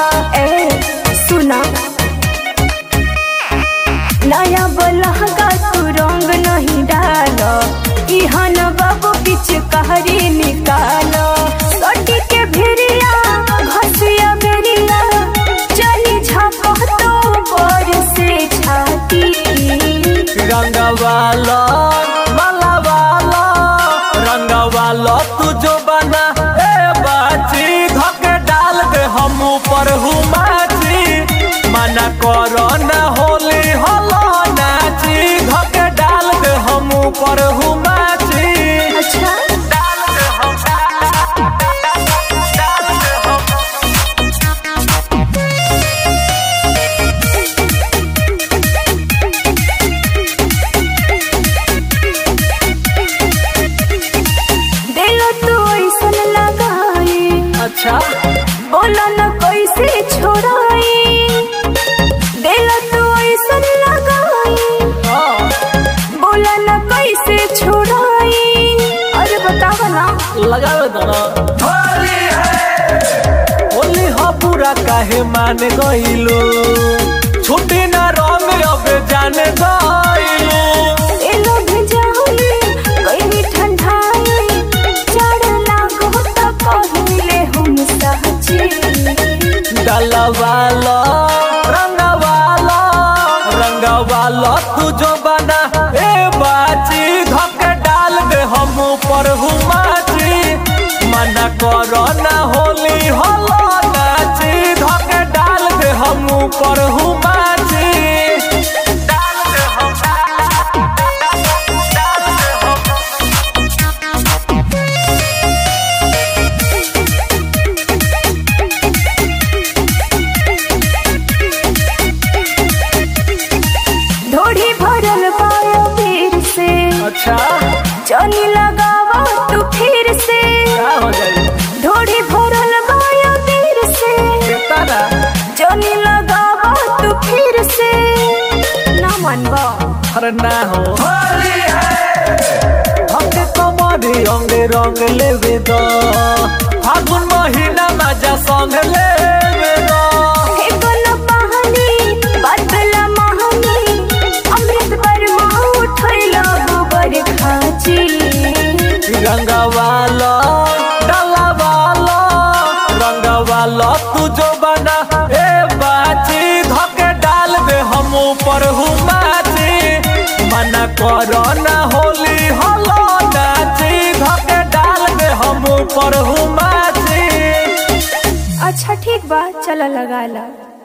ए सुना नया बलहगा तू रंग नहीं डालो इहन बाबू बीच कहरी निकालो सोटी के भिरिया घसिया बेरिया चली झापो तो बोर से छाती रंगवाला माला वाला रंगवाला तू जो बना ए बाची धके डाल दे हम ऊपर हुमाची मना करो न होली हलो नाची धके डाल दे हम ऊपर हुमाची। अच्छा डाल दे हम डाल दे हम दिलो तू ऐसन लगाई अच्छा बोला न कैसे छोड़ाई दिल तू ऐसन लगाई बोला न कैसे छोड़ाई अरे बतावा ना लगावे तो ना होली है होली हो पूरा काहे मान गइलो छुट्टी ना रंग अब जाने गइलो ए लोग जाहुली कहीं ठंडाई चढ़ लागो त पहिले हम सहजी डलवाला रंगवाला तू जो बना ए बाची धके डाल दे हम ऊपर हुमाची मना करो ना होली हलो नाची धके डाल दे हम ऊपर हुमाची। डाल दे हम डाल दे हम ढोढ़ी भरल पायो फिर से अच्छा चली लगावा तू फिर से क्या हो जाए ढोढ़ी भरल पायो फिर से तारा चली लगावा तू फिर से ना मनबा अरे ना हो होली है हमके कमरी अंगे रंग लेवे दो फागुन महीना मजा संग लेवे दो हे कोनो कहानी बदला महानी अमृत पर माँ उठैला गोबर खाची रंगवाला डलवाला रंगवाला तू जो बना ए बाची धके डाल दे हम ऊपर हुमाची मना करो ना होली हलो नाची धके डाल दे हम ऊपर हुमाची। अच्छा ठीक बा चला लगा ला।